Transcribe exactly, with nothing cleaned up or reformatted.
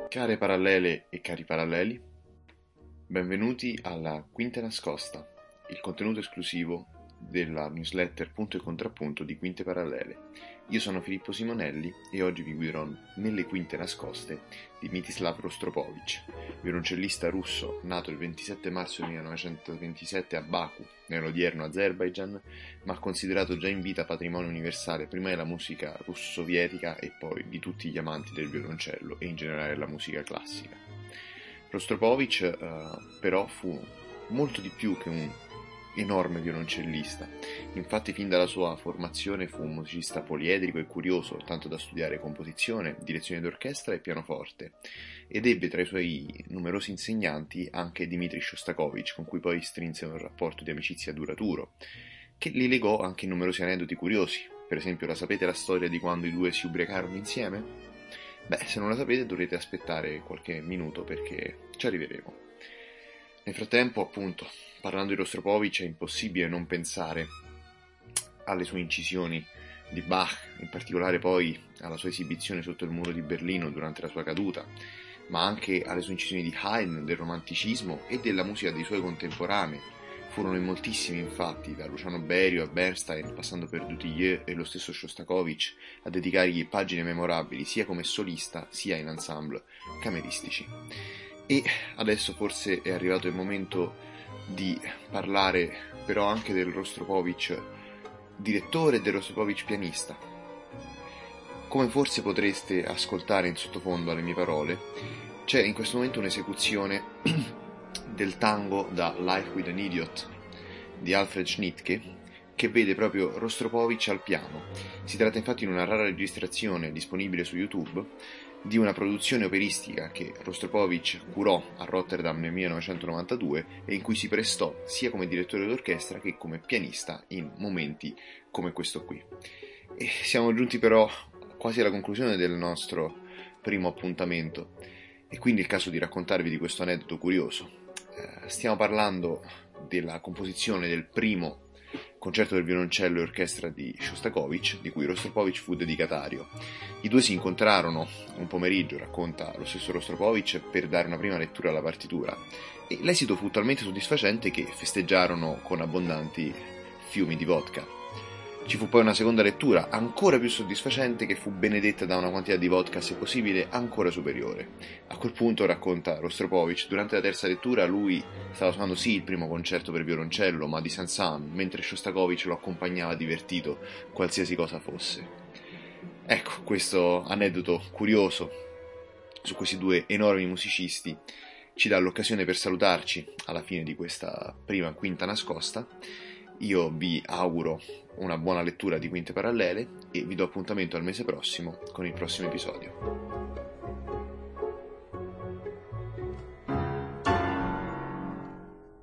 Care parallele e cari paralleli, benvenuti alla Quinte Nascosta, il contenuto esclusivo della newsletter Punto e Contrappunto di Quinte Parallele. Io sono Filippo Simonelli e oggi vi guiderò nelle Quinte Nascoste di Mstislav Rostropovich, violoncellista russo nato il ventisette marzo millenovecentoventisette a Baku, nell'odierno Azerbaijan, ma considerato già in vita patrimonio universale prima della musica russo-sovietica e poi di tutti gli amanti del violoncello e in generale della musica classica. Rostropovich eh, però fu molto di più che un enorme violoncellista. Infatti fin dalla sua formazione fu un musicista poliedrico e curioso, tanto da studiare composizione, direzione d'orchestra e pianoforte, ed ebbe tra i suoi numerosi insegnanti anche Dmitri Shostakovich, con cui poi strinse un rapporto di amicizia duraturo, che li legò anche in numerosi aneddoti curiosi. Per esempio, la sapete la storia di quando i due si ubriacarono insieme? Beh, se non la sapete dovrete aspettare qualche minuto perché ci arriveremo. Nel frattempo, appunto, parlando di Rostropovich è impossibile non pensare alle sue incisioni di Bach, in particolare poi alla sua esibizione sotto il muro di Berlino durante la sua caduta, ma anche alle sue incisioni di Haydn, del romanticismo e della musica dei suoi contemporanei. Furono in moltissimi, infatti, da Luciano Berio a Bernstein, passando per Dutilleux e lo stesso Shostakovich, a dedicargli pagine memorabili sia come solista sia in ensemble cameristici. E adesso forse è arrivato il momento di parlare però anche del Rostropovich direttore e del Rostropovich pianista. Come forse potreste ascoltare in sottofondo alle mie parole, c'è in questo momento un'esecuzione del tango da Life with an Idiot di Alfred Schnittke che vede proprio Rostropovich al piano. Si tratta infatti di una rara registrazione disponibile su YouTube di una produzione operistica che Rostropovich curò a Rotterdam nel millenovecentonovantadue e in cui si prestò sia come direttore d'orchestra che come pianista in momenti come questo qui. E siamo giunti però quasi alla conclusione del nostro primo appuntamento e quindi è il caso di raccontarvi di questo aneddoto curioso. Eh, stiamo parlando della composizione del primo concerto per violoncello e orchestra di Shostakovich, di cui Rostropovich fu dedicatario. I due si incontrarono un pomeriggio, racconta lo stesso Rostropovich, per dare una prima lettura alla partitura, e l'esito fu talmente soddisfacente che festeggiarono con abbondanti fiumi di vodka. Ci fu poi una seconda lettura, ancora più soddisfacente, che fu benedetta da una quantità di vodka, se possibile, ancora superiore. A quel punto, racconta Rostropovich, durante la terza lettura lui stava suonando sì il primo concerto per violoncello, ma di Saint-Saëns, mentre Shostakovich lo accompagnava divertito, qualsiasi cosa fosse. Ecco, questo aneddoto curioso su questi due enormi musicisti ci dà l'occasione per salutarci alla fine di questa prima quinta nascosta. Io vi auguro una buona lettura di Quinte Parallele e vi do appuntamento al mese prossimo con il prossimo episodio.